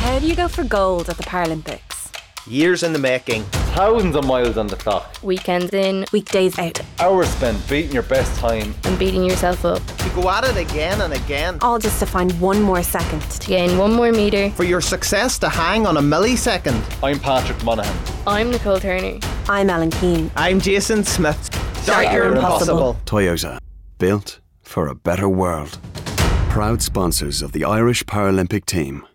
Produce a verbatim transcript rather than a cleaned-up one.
How do you go for gold at the Paralympics? Years in the making. Thousands of miles on the clock. Weekends in. Weekdays out. Hours spent beating your best time. And beating yourself up. To go at it again and again. All just to find one more second. To gain one more metre. For your success to hang on a millisecond. I'm Patrick Monaghan. I'm Nicole Turner. I'm Ellen Keane. I'm Jason Smith. Start your impossible. Toyota. Built for a better world. Proud sponsors of the Irish Paralympic team.